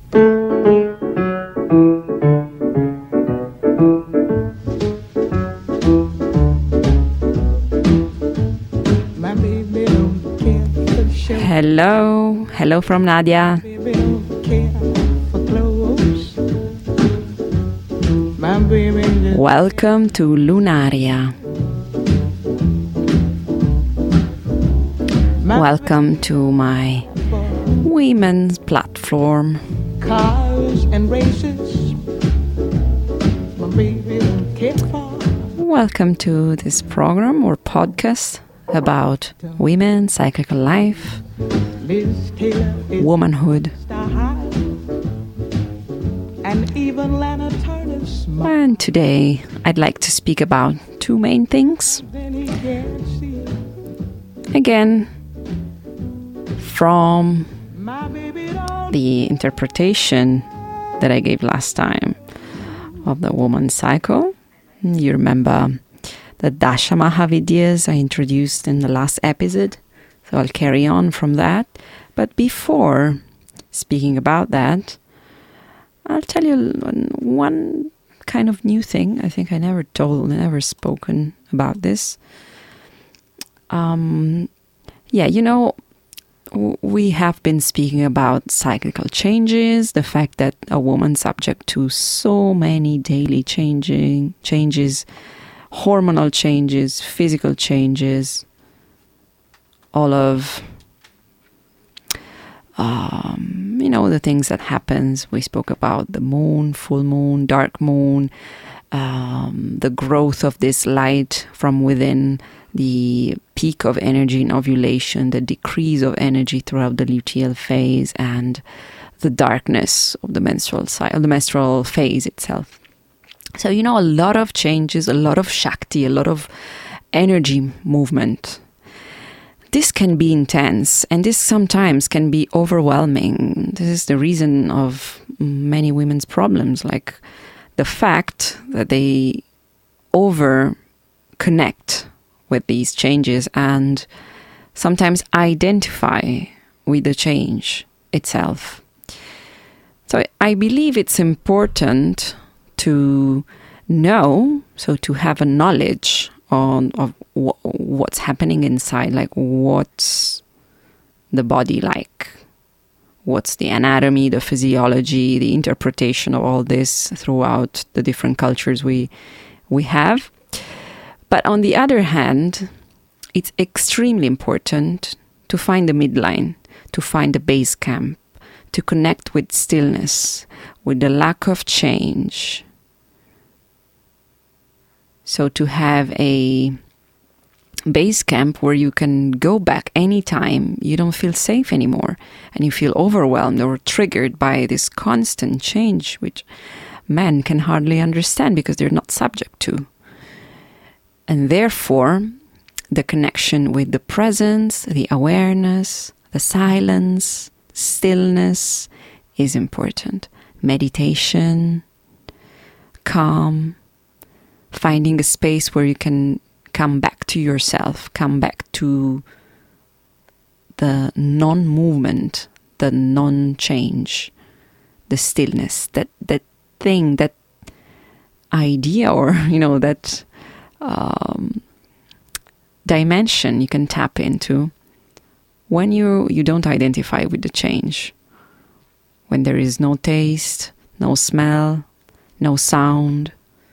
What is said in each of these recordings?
Hello from Nadia. Welcome to Lunaria. Welcome to my women's platform. Cars and races. My baby don't care for. Welcome to this program or podcast about women, cyclical life, womanhood, and today I'd like to speak about two main things. Again, from the interpretation that I gave last time of the woman's cycle. You remember the Dasha Mahavidyas I introduced in the last episode, so I'll carry on from that. But before speaking about that, I'll tell you one kind of new thing. I think I never spoken about this. We have been speaking about cyclical changes, the fact that a woman's subject to so many daily changes, hormonal changes, physical changes, all of the things that happens. We spoke about the moon, full moon, dark moon, the growth of this light from within, the peak of energy in ovulation, the decrease of energy throughout the luteal phase, and the darkness of the menstrual phase itself. So, a lot of changes, a lot of Shakti, a lot of energy movement. This can be intense, and this sometimes can be overwhelming. This is the reason of many women's problems, like the fact that they over-connect with these changes and sometimes identify with the change itself. So I believe it's important to know, so to have a knowledge of what's happening inside, like what's the body like, what's the anatomy, the physiology, the interpretation of all this throughout the different cultures we have. But on the other hand, it's extremely important to find the midline, to find the base camp, to connect with stillness, with the lack of change. So to have a base camp where you can go back anytime you don't feel safe anymore and you feel overwhelmed or triggered by this constant change, which men can hardly understand because they're not subject to. And therefore, the connection with the presence, the awareness, the silence, stillness is important. Meditation, calm, finding a space where you can come back to yourself, come back to the non-movement, the non-change, the stillness, that thing, that idea, or, that dimension you can tap into when you don't identify with the change, when there is no taste, no smell, no sound,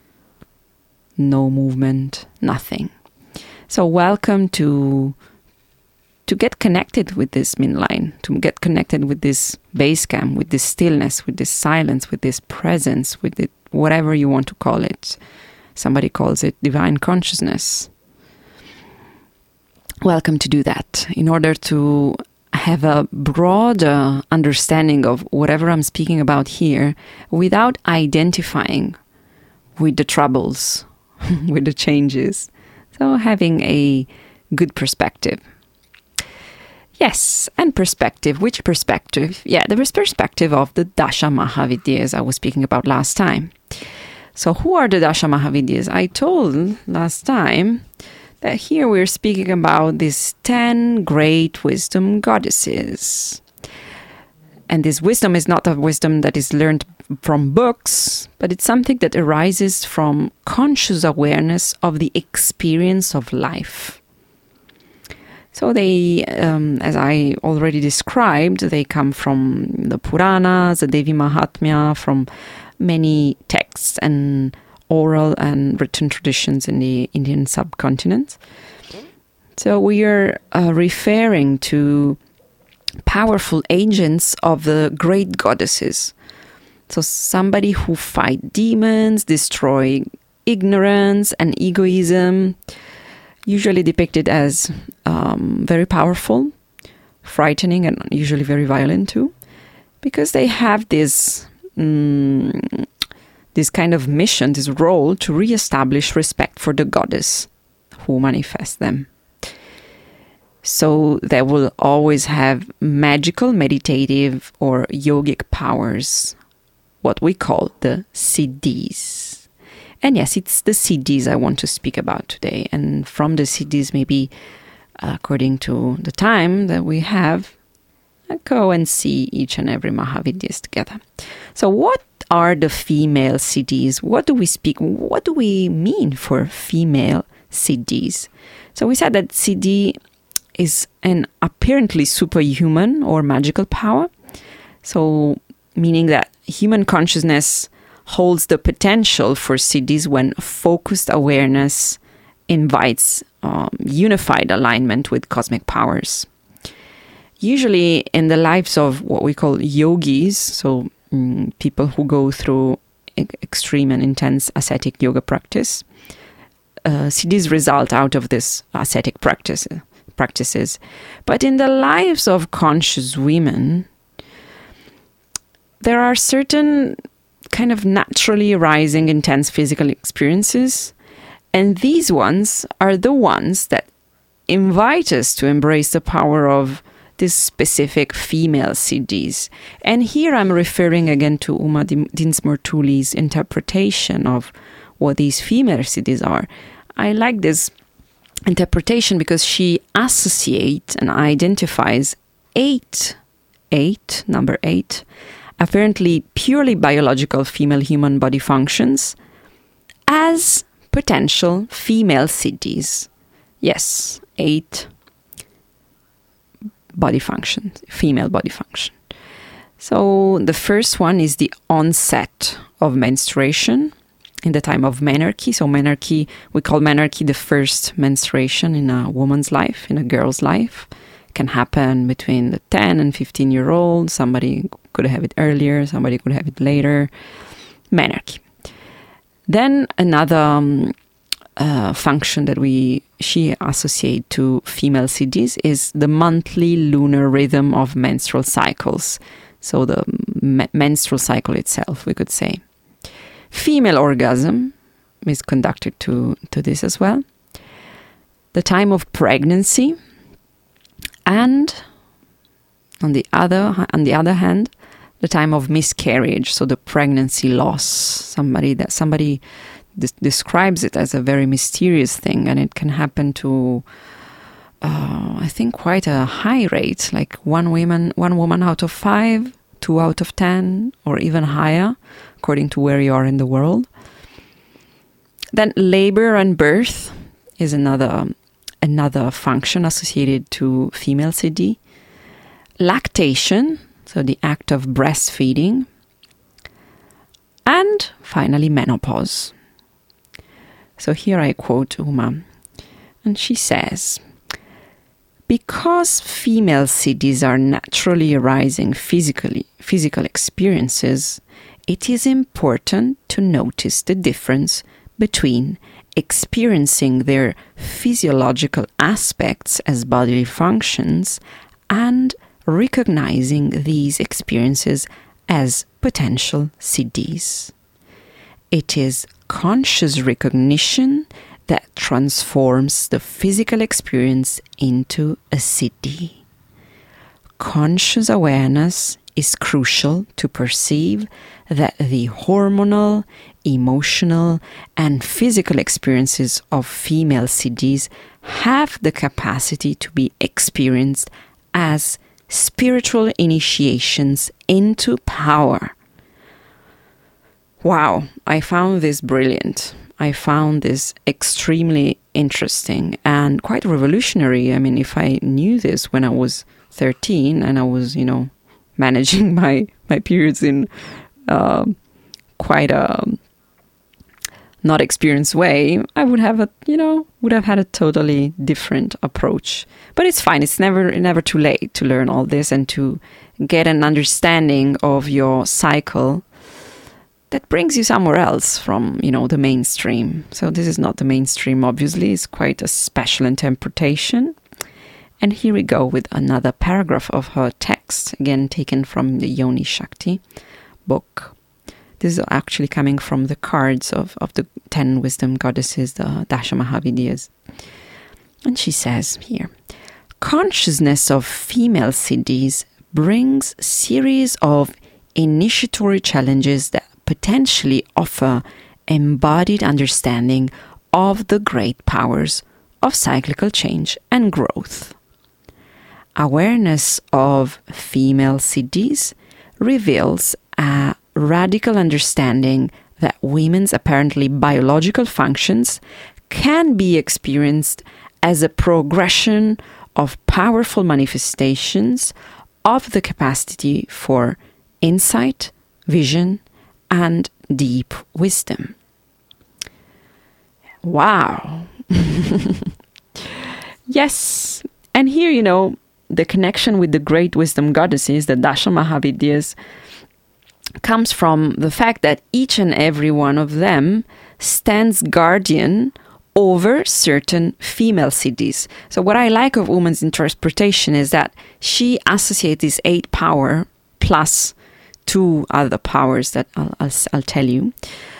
no movement, nothing. So welcome to get connected with this midline, to get connected with this base camp, with this stillness, with this silence, with this presence, with it, whatever you want to call it. Somebody calls it divine consciousness. Welcome to do that in order to have a broader understanding of whatever I'm speaking about here without identifying with the troubles, with the changes. So having a good perspective. Yes, and perspective. Which perspective? Yeah, there is perspective of the Dasha Mahavidyas I was speaking about last time. So who are the Dasha Mahavidyas? I told last time that here we're speaking about these 10 great wisdom goddesses. And this wisdom is not a wisdom that is learned from books, but it's something that arises from conscious awareness of the experience of life. So they, as I already described, they come from the Puranas, the Devi Mahatmya, from many texts and oral and written traditions in the Indian subcontinent. So we are referring to powerful agents of the great goddesses. So somebody who fight demons, destroy ignorance and egoism, usually depicted as very powerful, frightening, and usually very violent too, because they have this kind of mission, this role to reestablish respect for the goddess who manifests them. So they will always have magical, meditative, or yogic powers, what we call the siddhis. And yes, it's the siddhis I want to speak about today. And from the siddhis, maybe according to the time that we have, go and see each and every Mahavidyas together. So what are the female siddhis? What do we speak? What do we mean for female siddhis? So we said that siddhi is an apparently superhuman or magical power. So meaning that human consciousness holds the potential for siddhis when focused awareness invites unified alignment with cosmic powers. Usually in the lives of what we call yogis, so people who go through extreme and intense ascetic yoga practice, siddhis result out of this ascetic practices. But in the lives of conscious women, there are certain kind of naturally arising intense physical experiences, and these ones are the ones that invite us to embrace the power of these specific female siddhis. And here I'm referring again to Uma Dinsmore Tooley's interpretation of what these female siddhis are. I like this interpretation because she associates and identifies number eight, apparently purely biological female human body functions as potential female siddhis. Yes, 8 body functions, female body function. So the first one is the onset of menstruation in the time of menarche. So menarche, we call menarche the first menstruation in a woman's life, in a girl's life. It can happen between the 10 and 15-year-old. Somebody could have it earlier, somebody could have it later. Menarche. Then another function that she associate to female siddhis is the monthly lunar rhythm of menstrual cycles. So the menstrual cycle itself, we could say. Female orgasm is conducted to this as well. The time of pregnancy, and on the other hand, the time of miscarriage, so the pregnancy loss. Somebody describes it as a very mysterious thing, and it can happen to, I think, quite a high rate, like one woman out of 5, 2 out of 10, or even higher, according to where you are in the world. Then labor and birth is another function associated to female siddhi. Lactation, so the act of breastfeeding. And finally, menopause. So here I quote Uma, and she says, because female siddhis are naturally arising physical experiences, it is important to notice the difference between experiencing their physiological aspects as bodily functions and recognizing these experiences as potential siddhis. It is conscious recognition that transforms the physical experience into a siddhi. Conscious awareness is crucial to perceive that the hormonal, emotional, and physical experiences of female siddhis have the capacity to be experienced as spiritual initiations into power. Wow, I found this brilliant. I found this extremely interesting and quite revolutionary. I mean, if I knew this when I was 13 and I was, managing my periods in quite a not experienced way, I would have had a totally different approach. But it's fine. It's never too late to learn all this and to get an understanding of your cycle that brings you somewhere else from, the mainstream. So this is not the mainstream, obviously. It's quite a special interpretation. And here we go with another paragraph of her text, again taken from the Yoni Shakti book. This is actually coming from the cards of the 10 wisdom goddesses, the Dasha Mahavidyas. And she says here, consciousness of female siddhis brings series of initiatory challenges that potentially offer embodied understanding of the great powers of cyclical change and growth. Awareness of female siddhis reveals a radical understanding that women's apparently biological functions can be experienced as a progression of powerful manifestations of the capacity for insight, vision, and deep wisdom. Wow. Yes. And here, the connection with the great wisdom goddesses, the Dasha Mahavidyas, comes from the fact that each and every one of them stands guardian over certain female siddhis. So what I like of woman's interpretation is that she associates this 8 power plus 2 other powers that I'll tell you,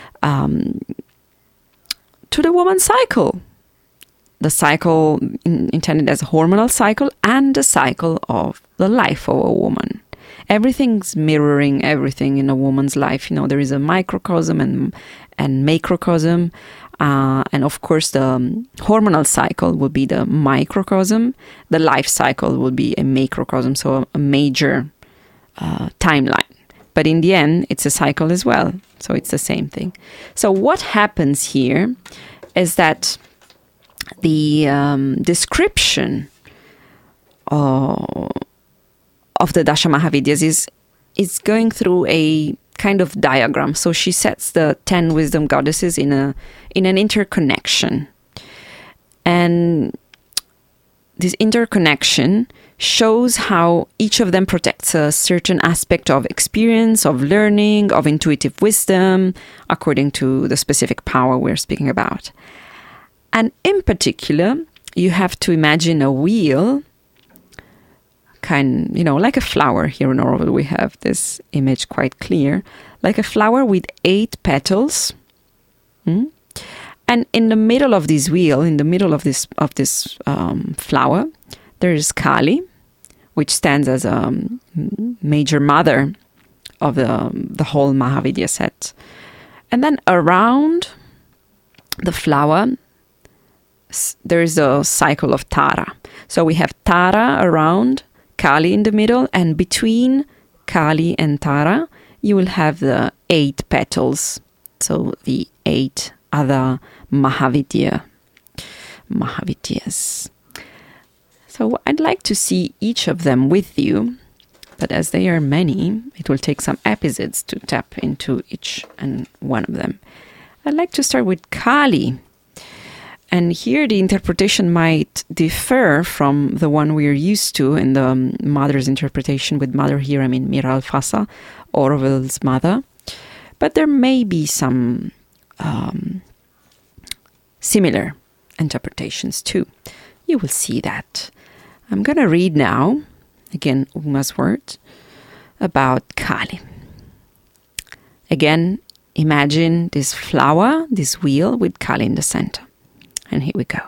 to the woman's cycle. The cycle intended as a hormonal cycle and the cycle of the life of a woman. Everything's mirroring everything in a woman's life. There is a microcosm and macrocosm. And of course, the hormonal cycle will be the microcosm. The life cycle will be a macrocosm, so a major timeline. But in the end, it's a cycle as well. So it's the same thing. So what happens here is that the description of the Dasha Mahavidyas is going through a kind of diagram. So she sets the 10 wisdom goddesses in an interconnection. And this interconnection shows how each of them protects a certain aspect of experience, of learning, of intuitive wisdom, according to the specific power we're speaking about. And in particular, you have to imagine a wheel, like a flower. Here in Oroville, we have this image quite clear, like a flower with 8 petals. And in the middle of this wheel, in the middle of this flower, there is Kali, which stands as a major mother of the whole Mahavidya set. And then around the flower, there is a cycle of Tara. So we have Tara around, Kali in the middle, and between Kali and Tara, you will have the 8 petals. So the 8 other Mahavidyas. So I'd like to see each of them with you, but as they are many, it will take some episodes to tap into each and one of them. I'd like to start with Kali. And here the interpretation might differ from the one we are used to in the mother's interpretation. With mother here, I mean Mira Alfassa, Oroville's mother. But there may be some similar interpretations too. You will see that. I'm going to read now, again, Uma's word, about Kali. Again, imagine this flower, this wheel with Kali in the center. And here we go.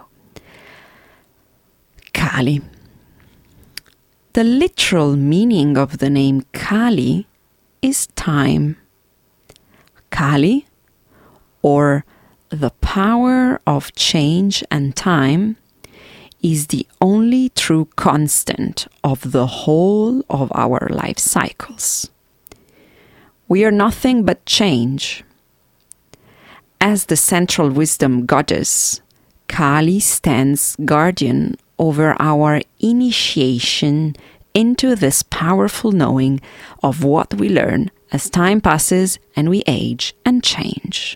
Kali. The literal meaning of the name Kali is time. Kali, or the power of change and time, is the only true constant of the whole of our life cycles. We are nothing but change. As the central wisdom goddess, Kali stands guardian over our initiation into this powerful knowing of what we learn as time passes and we age and change.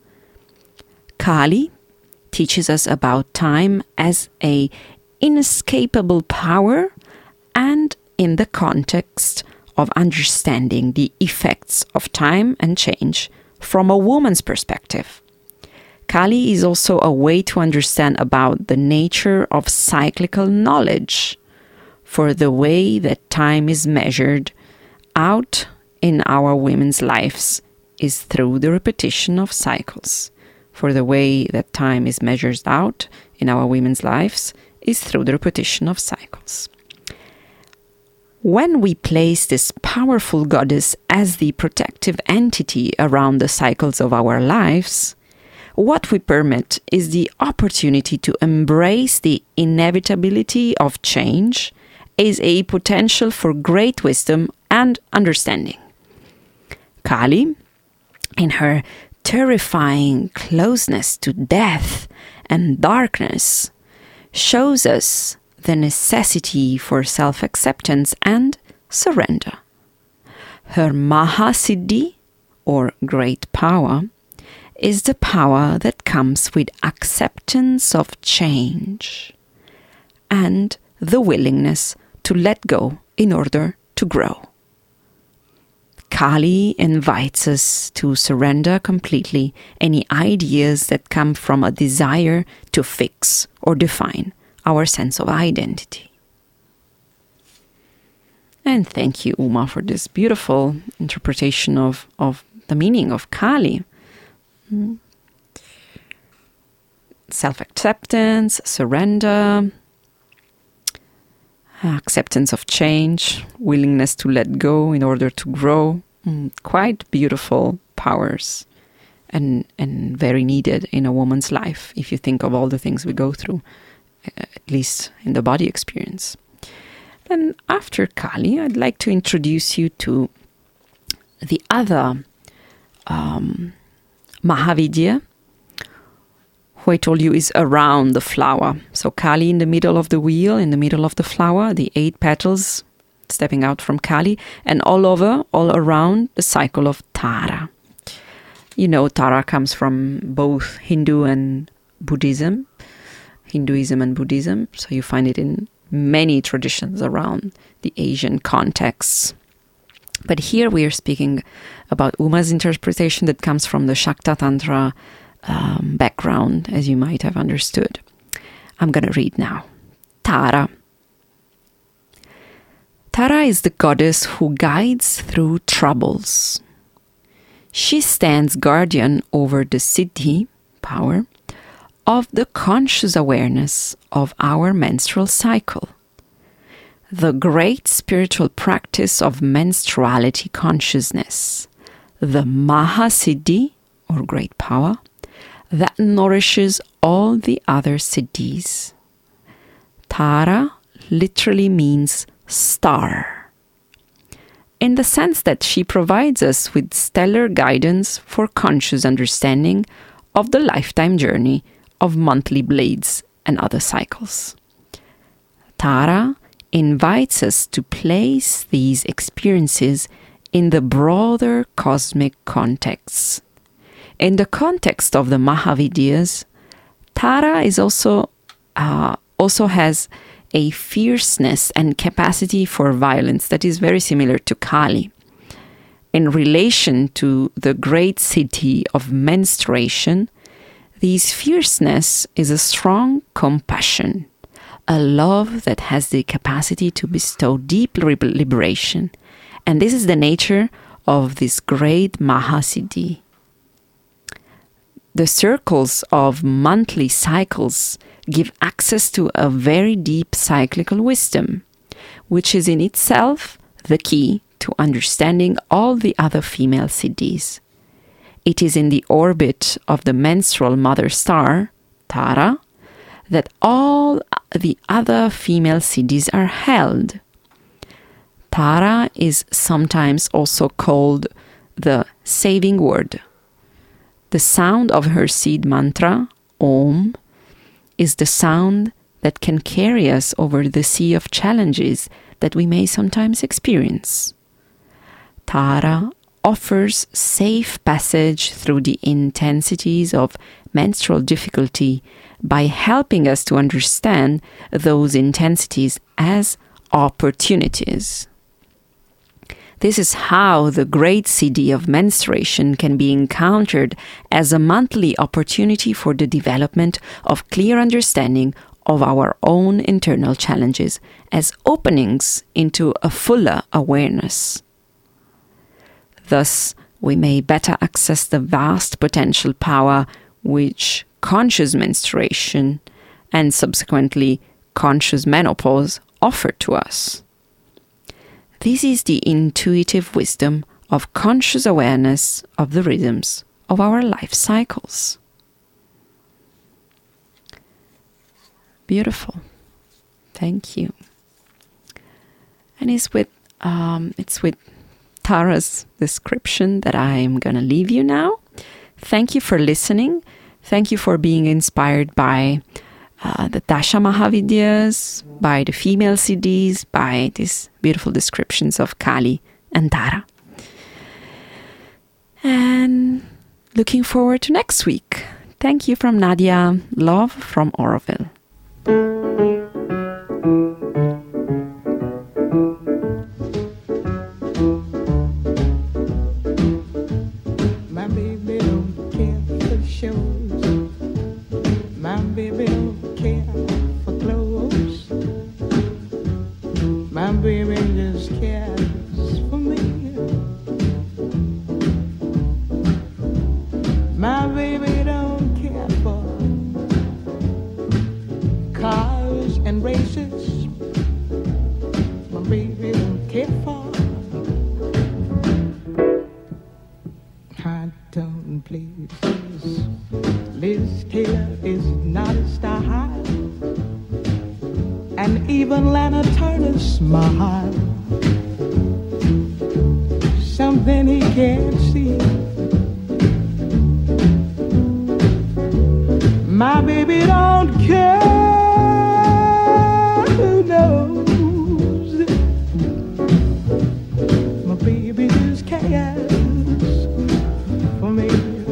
Kali teaches us about time as an inescapable power and in the context of understanding the effects of time and change from a woman's perspective. Kali is also a way to understand about the nature of cyclical knowledge, for the way that time is measured out in our women's lives is through the repetition of cycles. For the way that time is measured out in our women's lives is through the repetition of cycles. When we place this powerful goddess as the protective entity around the cycles of our lives, what we permit is the opportunity to embrace the inevitability of change as a potential for great wisdom and understanding. Kali, in her terrifying closeness to death and darkness, shows us the necessity for self-acceptance and surrender. Her Mahasiddhi, or great power, is the power that comes with acceptance of change and the willingness to let go in order to grow. Kali invites us to surrender completely any ideas that come from a desire to fix or define our sense of identity. And thank you, Uma, for this beautiful interpretation of the meaning of Kali. Self-acceptance, surrender, acceptance of change, willingness to let go in order to grow. Quite beautiful powers and very needed in a woman's life, if you think of all the things we go through, at least in the body experience. And after Kali, I'd like to introduce you to the other Mahavidya, who I told you is around the flower. So Kali in the middle of the wheel, in the middle of the flower, the 8 petals stepping out from Kali, and all around the cycle of Tara. You know, Tara comes from both Hindu and Buddhism, Hinduism and Buddhism, so you find it in many traditions around the Asian contexts. But here we are speaking about Uma's interpretation that comes from the Shakta Tantra background, as you might have understood. I'm going to read now. Tara. Tara is the goddess who guides through troubles. She stands guardian over the siddhi, power, of the conscious awareness of our menstrual cycle, the great spiritual practice of menstruality consciousness, the Mahasiddhi, or great power, that nourishes all the other siddhis. Tara literally means star, in the sense that she provides us with stellar guidance for conscious understanding of the lifetime journey of monthly blades and other cycles. Tara invites us to place these experiences in the broader cosmic context. In the context of the Mahavidyas, Tara is also has a fierceness and capacity for violence that is very similar to Kali. In relation to the great siddhi of menstruation, this fierceness is a strong compassion, a love that has the capacity to bestow deep liberation. And this is the nature of this great Mahasiddhi. The circles of monthly cycles give access to a very deep cyclical wisdom, which is in itself the key to understanding all the other female siddhis. It is in the orbit of the menstrual mother star, Tara, that all the other female CDs are held. Tara is sometimes also called the saving word. The sound of her seed mantra, Om, is the sound that can carry us over the sea of challenges that we may sometimes experience. Tara offers safe passage through the intensities of menstrual difficulty by helping us to understand those intensities as opportunities. This is how the great CD of menstruation can be encountered as a monthly opportunity for the development of clear understanding of our own internal challenges as openings into a fuller awareness. Thus, we may better access the vast potential power which conscious menstruation and subsequently conscious menopause offer to us. This is the intuitive wisdom of conscious awareness of the rhythms of our life cycles. Beautiful. Thank you. And it's with Tara's description that I'm going to leave you now. Thank you for listening. Thank you for being inspired by the Dasha Mahavidyas, by the female CDs, by these beautiful descriptions of Kali and Tara. And looking forward to next week. Thank you from Nadia. Love from Oroville. My baby don't care for shows. My baby don't care for clothes. My baby just cares for me. My baby don't care for cars and races. My baby don't care for high-tone places. Liz Taylor is not a style, and even Lana Turner's smile, something he can't see. My baby don't care who knows. My baby just cares for me.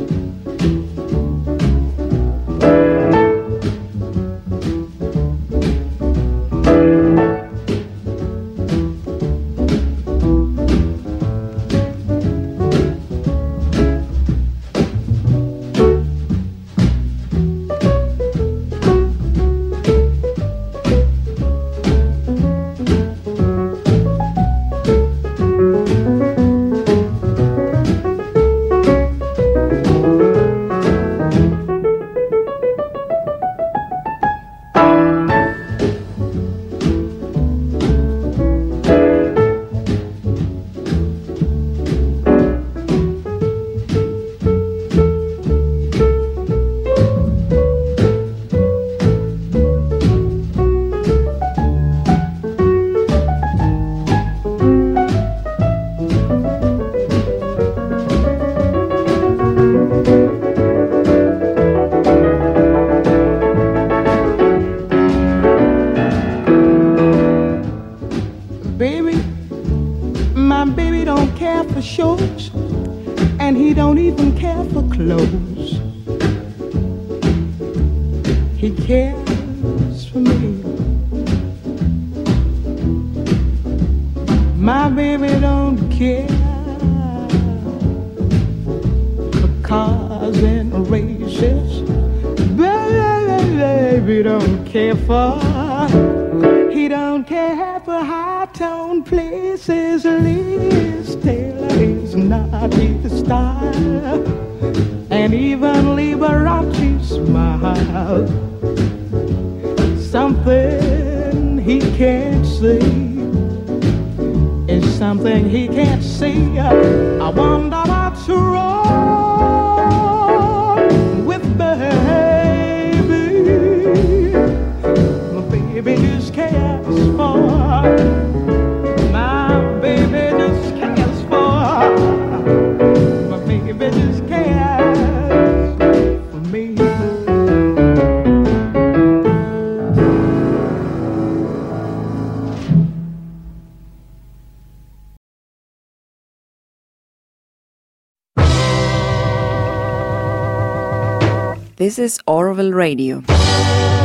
My baby don't care for shows, and he don't even care for clothes. He cares for me. My baby don't care for cars and races. Baby don't care for. He don't care for high-tone places. Liz Taylor is not his style, and even Liberace smile. Something he can't see is something he can't see. I wonder what's wrong with baby. My baby My baby just cares for. My baby just cares for me. This is Orville Radio.